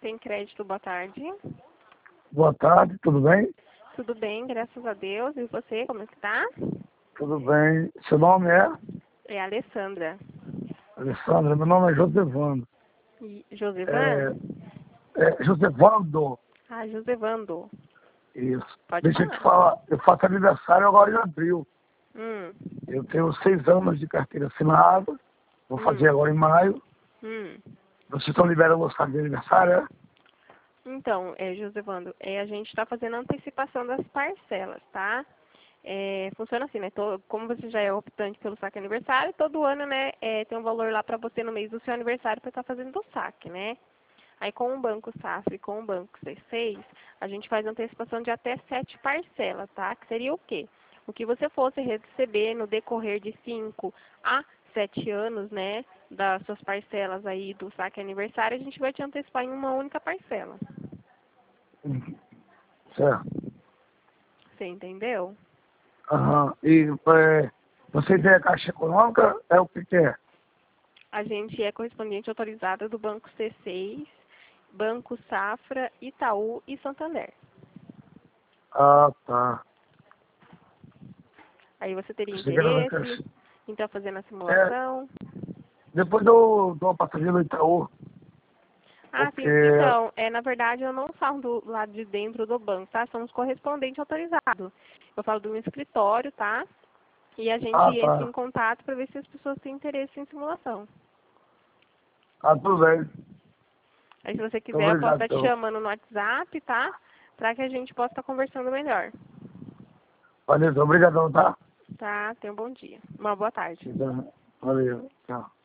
Tem crédito, boa tarde. Boa tarde, tudo bem? Tudo bem, graças a Deus. E você, como é que tá? Tudo bem. Seu nome é? É a Alessandra. Alessandra, meu nome é Josevando. E Josevan? Josevando. Ah, Josevando. Isso. Pode Deixa eu te falar. falar, eu faço aniversário agora em abril. Hum, Eu tenho 6 anos de carteira assinada, vou fazer agora em maio. hum. Vocês estão liberando o saco de aniversário, é? Então, Josevando, a gente está fazendo a antecipação das parcelas, tá? Funciona assim, né? Como você já é optante pelo saque aniversário, todo ano, né, tem um valor lá para você no mês do seu aniversário para estar fazendo o saque, né? Aí com o Banco Safra e com o Banco C6, a gente faz antecipação de até 7 parcelas, tá? Que seria o quê? O que você fosse receber no decorrer de 5 a 7 anos, né, das suas parcelas aí do saque aniversário, a gente vai te antecipar em uma única parcela. Certo. Você entendeu? Aham. E vocês é Caixa Econômica? É o que é? A gente é correspondente autorizada do Banco C6, Banco Safra, Itaú e Santander. Ah, tá. Aí você teria Você quer ver interesse Caixa? em estar fazendo a É, simulação? depois eu dou uma passadinha no Itaú, Ah, porque... sim. Então, na verdade, eu não falo do lado de dentro do banco, tá? Somos correspondente autorizado. Eu falo do meu escritório, tá? E a gente Ah, entra em tá. contato para ver se as pessoas têm interesse em simulação. Ah, tudo bem. Aí, se você Muito quiser, eu posso obrigado, estar te então. chamando no WhatsApp, tá? Para que a gente possa estar conversando melhor. Valeu, obrigadão, tá? Tá? Tenha um bom dia. Uma boa tarde. Então, valeu, tchau.